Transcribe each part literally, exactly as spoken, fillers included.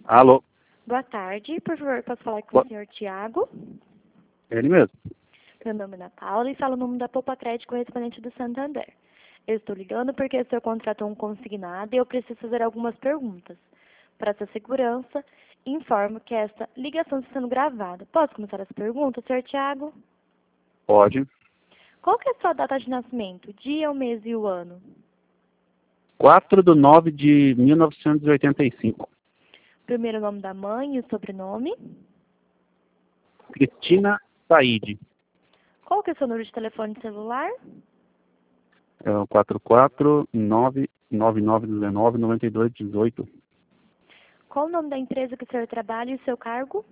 Alô? Boa tarde, por favor, posso falar com Boa- o senhor Tiago? Ele mesmo. Meu nome é Ana Paula e falo o nome da Poupa Crédito correspondente do Santander. Eu estou ligando porque o senhor contratou um consignado e eu preciso fazer algumas perguntas. Para sua segurança, informo que esta ligação está sendo gravada. Posso começar as perguntas, senhor Tiago? Pode. Qual que é a sua data de nascimento? Dia, o mês e o ano? quatro de nove de mil novecentos e oitenta e cinco. Primeiro nome da mãe e o sobrenome? Cristina Said. Qual que é o seu número de telefone celular? É o quatro quatro nove nove nove um nove nove dois um oito. Qual o nome da empresa que o senhor trabalha e o seu cargo?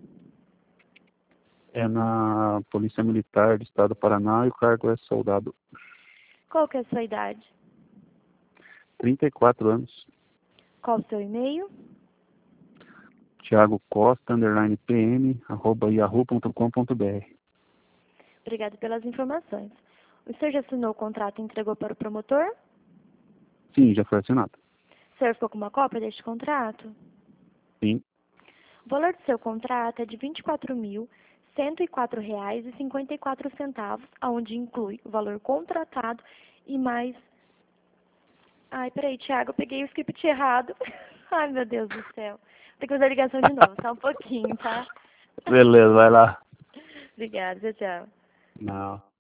É na Polícia Militar do Estado do Paraná e o cargo é soldado. Qual que é a sua idade? trinta e quatro anos. Qual o seu e-mail? Thiago Costa, underline pm, arroba yahoo ponto com ponto br. Obrigado pelas informações. O senhor já assinou o contrato e entregou para o promotor? Sim, já foi assinado. O senhor ficou com uma cópia deste contrato? Sim. O valor do seu contrato é de vinte e quatro mil cento e quatro reais e cinquenta e quatro centavos, onde inclui o valor contratado e mais... Ai, peraí, Thiago, eu peguei o script errado. Ai, meu Deus do céu. Tem que fazer a ligação de novo, só um pouquinho, tá? Beleza, vai lá. Obrigada, tchau, tchau. Não.